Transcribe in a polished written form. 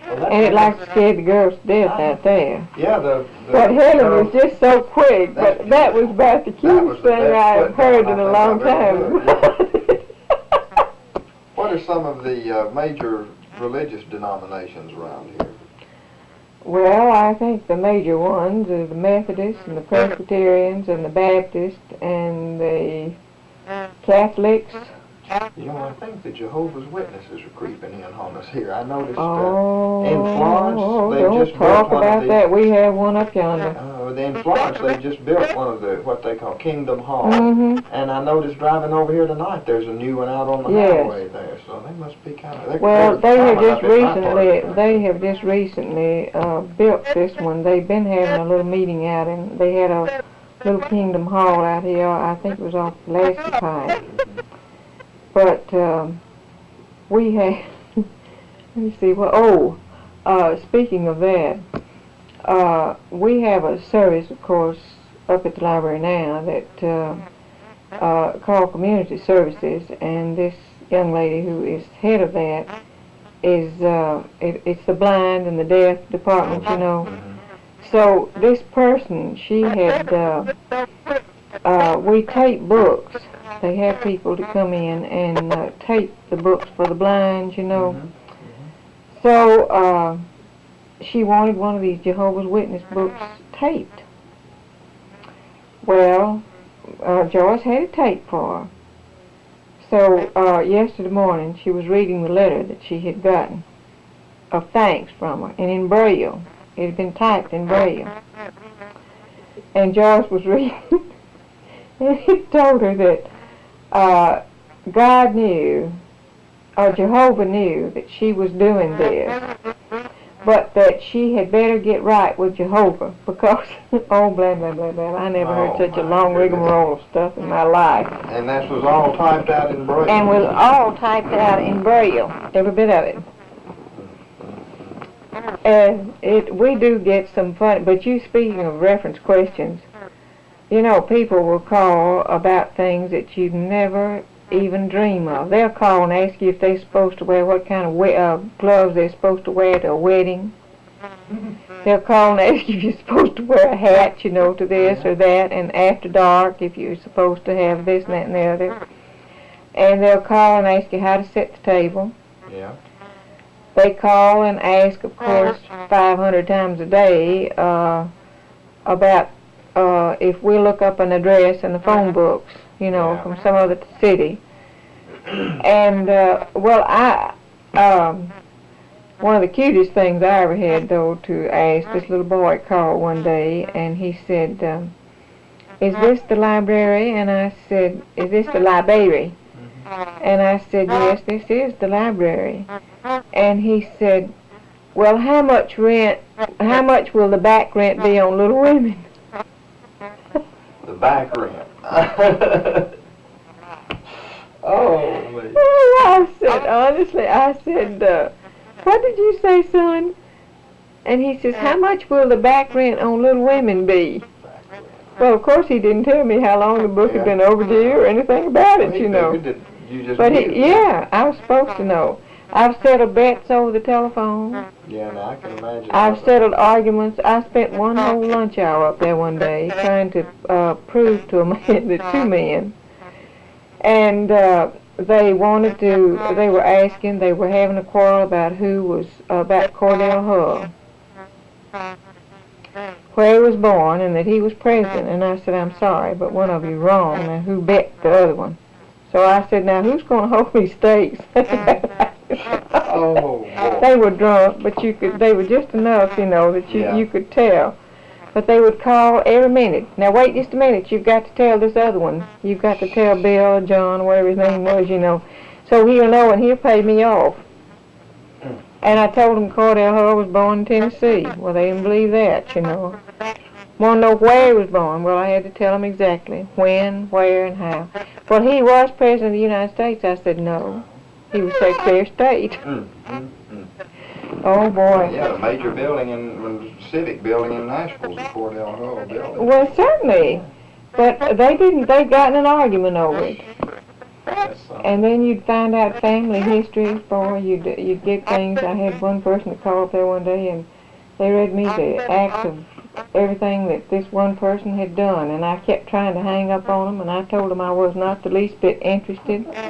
And it like scared the girls to death out there. Yeah, But Helen was just so quick, but that was about the cutest thing I've heard in a long time. What are some of the major religious denominations around here? Well, I think the major ones are the Methodists and the Presbyterians and the Baptists and the Catholics. You know, I think the Jehovah's Witnesses are creeping in on us here. I noticed Oh, in Florence, they don't just built talk one about of that. We have one up yonder. In Florence, they just built one of the, what they call Kingdom Hall. Mm-hmm. And I noticed driving over here tonight, there's a new one out on the highway there. So they must be kind of... Well, they have just recently built this one. They've been having a little meeting out, and they had a little Kingdom Hall out here. I think it was off Pulaski Pike. But we have, let me see, speaking of that, we have a service, of course, up at the library now that called Community Services, and this young lady who is head of that is, it's the blind and the deaf department, you know. So this person, she had, we tape books. They have people to come in and tape the books for the blind, you know. So she wanted one of these Jehovah's Witness books taped. Well, Joyce had it taped for her. So yesterday morning she was reading the letter that she had gotten of thanks from her, and in Braille. It had been typed in Braille. And Joyce was reading, and he told her that God knew, or Jehovah knew, that she was doing this, but that she had better get right with Jehovah, because, oh, blah, blah, blah, blah. I never heard such a long rigmarole of stuff in my life. And this was all typed out in Braille? And was all typed out in Braille, every bit of it. And we do get some fun, but you speaking of reference questions, you know, people will call about things that you'd never even dream of. They'll call and ask you if they're supposed to wear, what kind of gloves they're supposed to wear to a wedding. They'll call and ask you if you're supposed to wear a hat, you know, to this or that, and after dark if you're supposed to have this and that and the other. And they'll call and ask you how to set the table. Yeah. They call and ask, of course, 500 times a day about if we look up an address in the phone books, you know, from some other city. And, one of the cutest things I ever had, though, to ask, this little boy called one day, and he said, is this the library? And I said, is this the library? And I said, yes, this is the library. And he said, well, how much will the back rent be on Little Women? The back rent. Oh, I said, honestly, what did you say, son? And he says, how much will the back rent on Little Women be? Well, of course, he didn't tell me how long the book had been overdue or anything about it, you know. But I was supposed to know. I've settled bets over the telephone. Yeah, now I can imagine. I've settled arguments. I spent one whole lunch hour up there one day trying to prove to a man, the two men. And they were having a quarrel about about Cordell Hull, where he was born and that he was president. And I said, I'm sorry, but one of you's wrong. Now, who bet the other one? So I said, now, who's going to hold me stakes? Oh, they were drunk, but they were just enough, you know, that you could tell. But they would call every minute. Now, wait just a minute. You've got to tell this other one. You've got to tell Bill or John, whatever his name was, you know. So he'll know and he'll pay me off. And I told him Cordell Hull was born in Tennessee. Well, they didn't believe that, you know. Want to know where he was born? Well, I had to tell him exactly when, where, and how. Well, he was President of the United States. I said, no. He was Secretary of State. Oh, boy. Yeah, the major building civic building in Nashville is the Cordell Hull building. Well, certainly. But they got in an argument over it. And then you'd find out family histories, boy. You'd get things. I had one person that called up there one day, and they read me the acts of everything that this one person had done, and I kept trying to hang up on them, and I told them I was not the least bit interested.